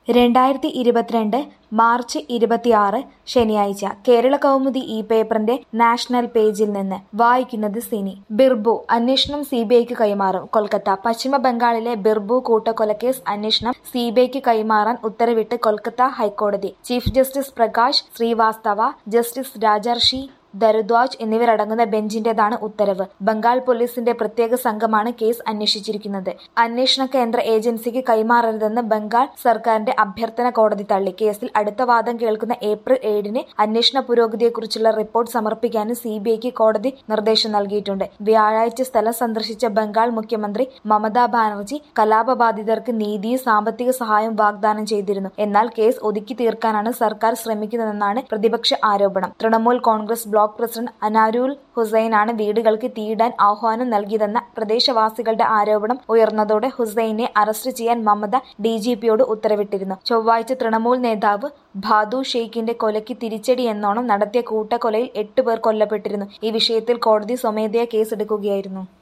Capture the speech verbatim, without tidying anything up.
രണ്ടായിരത്തി ഇരുപത്തിരണ്ട് മാർച്ച് ഇരുപത്തിയാറ് ശനിയാഴ്ച കേരള കൗമുദി ഈ പേപ്പറിന്റെ നാഷണൽ പേജിൽ നിന്ന് വായിക്കുന്നത് സിനി. ബിർബു അന്വേഷണം സിബിഐക്ക് കൈമാറും. കൊൽക്കത്ത. പശ്ചിമ ബംഗാളിലെ ബിർബു കൂട്ടക്കൊലക്കേസ് അന്വേഷണം സിബിഐക്ക് കൈമാറാൻ ഉത്തരവിട്ട് കൊൽക്കത്ത ഹൈക്കോടതി. Chief justice Prakash Shrivastava, justice Rajarshi Bhardwaj എന്നിവരടങ്ങുന്ന ബെഞ്ചിന്റേതാണ് ഉത്തരവ്. ബംഗാൾ പോലീസിന്റെ പ്രത്യേക സംഘമാണ് കേസ് അന്വേഷിച്ചിരിക്കുന്നത്. അന്വേഷണ കേന്ദ്ര ഏജൻസിക്ക് കൈമാറരുതെന്ന് ബംഗാൾ സർക്കാരിന്റെ അഭ്യർത്ഥന കോടതി തള്ളി. കേസിൽ അടുത്ത വാദം കേൾക്കുന്ന ഏപ്രിൽ ഏഴിന് അന്വേഷണ പുരോഗതിയെക്കുറിച്ചുള്ള റിപ്പോർട്ട് സമർപ്പിക്കാനും സിബിഐക്ക് കോടതി നിർദ്ദേശം നൽകിയിട്ടുണ്ട്. വ്യാഴാഴ്ച സ്ഥലം സന്ദർശിച്ച ബംഗാൾ മുഖ്യമന്ത്രി മമതാ ബാനർജി കലാപബാധിതർക്ക് നീതിയും സാമ്പത്തിക സഹായവും വാഗ്ദാനം ചെയ്തിരുന്നു. എന്നാൽ കേസ് ഒതുക്കി തീർക്കാനാണ് സർക്കാർ ശ്രമിക്കുന്നതെന്നാണ് പ്രതിപക്ഷ ആരോപണം. തൃണമൂൽ കോൺഗ്രസ് ബ്ലോക്ക് പ്രസിഡന്റ് അനാരുൽ ഹുസൈനാണ് വീടുകൾക്ക് തീയിടാൻ ആഹ്വാനം നൽകിയതെന്ന പ്രദേശവാസികളുടെ ആരോപണം ഉയർന്നതോടെ ഹുസൈനെ അറസ്റ്റ് ചെയ്യാൻ മമത ഡിജിപിയോട് ഉത്തരവിട്ടിരുന്നു. ചൊവ്വാഴ്ച തൃണമൂൽ നേതാവ് ഭാദു ഷെയ്ഖിന്റെ കൊലയ്ക്ക് തിരിച്ചടിയെന്നോണം നടത്തിയ കൂട്ടക്കൊലയിൽ എട്ട് പേർ കൊല്ലപ്പെട്ടിരുന്നു. ഈ വിഷയത്തിൽ കോടതി സ്വമേധയാ കേസെടുക്കുകയായിരുന്നു.